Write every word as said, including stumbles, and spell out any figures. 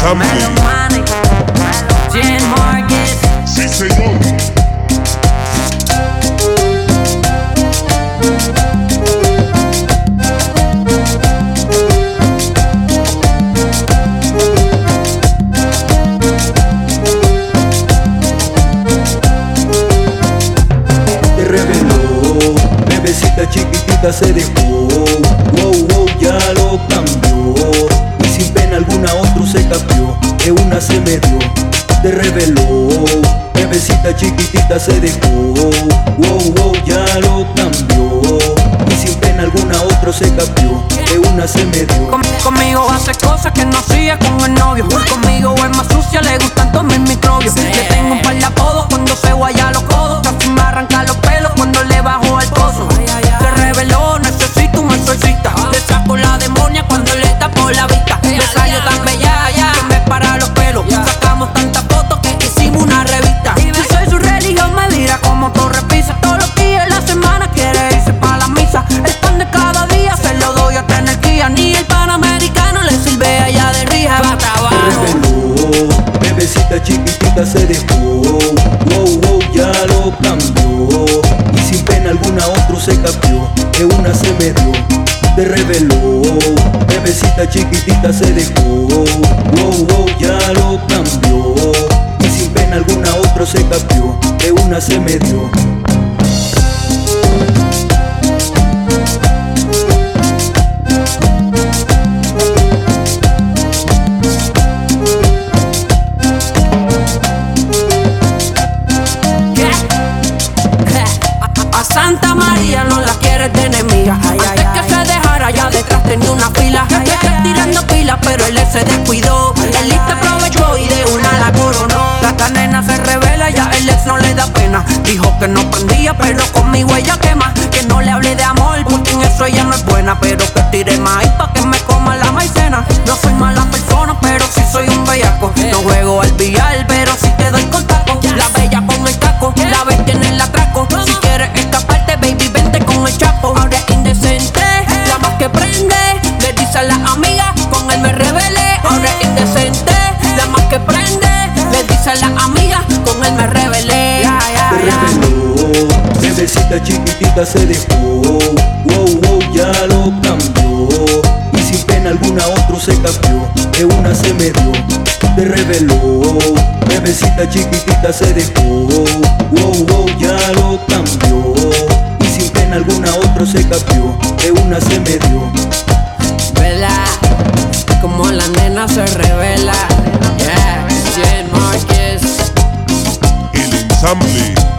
ensamble. Jen Marquez. Sí, señor. Te reveló, bebecita chiquitita se dejó. Wow, wow, ya lo cambió. Y sin pena alguna otro se cambió. De una se me dio. Te reveló, bebecita chiquitita se dejó. Wow, wow, ya lo cambió. Y sin pena alguna otro se cambió. De una se me dio. Con, conmigo hace cosas que no hacía con el novio. Conmigo es más sucia, le gustan todos mis microbios. Le tengo un par de apodos cuando se guaya los codos. Casi me arranca los pelos cuando le bajo al pozo. Se reveló, necesito un exorcista. Le saco la demonia cuando le tapo la vista. Me salió tan bella ya que me para los pelos. Sacamos tantas fotos que hicimos una revista. Yo soy su religión, me mira como torre pisa. Todos los días de la semana quiere irse pa' la misa. El pan de cada día se lo doy a esta energía. Ni el panamericano le sirve allá de rija. Va trabajo. Te reveló, bebecita chiquitita se dejó. Wow, wow, ya lo cambió. Y sin pena alguna otro se cambió. De una se me dio. Te reveló, bebecita chiquitita se dejó. Wow, wow, ya lo cambió. Y sin pena alguna otro se cambió. De una se me dio. A Santa María no la quieres de enemiga. Ay, Antes ay, que ay. se dejara ya detrás tenía una fila. Ay, ay, ay. Tirando pilas pero él se descuidó. Ay, el ex aprovechó y de una la coronó. La esta nena se revela, ya el ex no le da pena. Dijo que no prendía pero conmigo ella quema. Que no le hable de amor porque en eso ella no es buena. Pero que tire maíz pa' que me coma la maicena. No soy mala persona pero sí soy un bellaco. No juego al billar pero sí te doy con taco. La bella con el taco, la bestia en el atraco. Si quieres escaparte, baby, vente con el chapo. Ahora es indecente, la más que prende. Le dice a la amiga, con él me rebelé. Ahora es indecente, la más que prende. Le dice a la amiga, con él me rebelé. Ya, ya, Te ya. reveló, bebecita chiquitita se dejó. Wow, wow, ya lo cambió. Y sin pena alguna otro se cambió. De una se me dio. Te reveló, bebecita chiquitita se dejó. Wow, wow, ya lo cambió. Y sin pena alguna otro se cambió. De una se me dio. Vela, como la nena se revela. Yeah, Jen Marquez. El ensamble.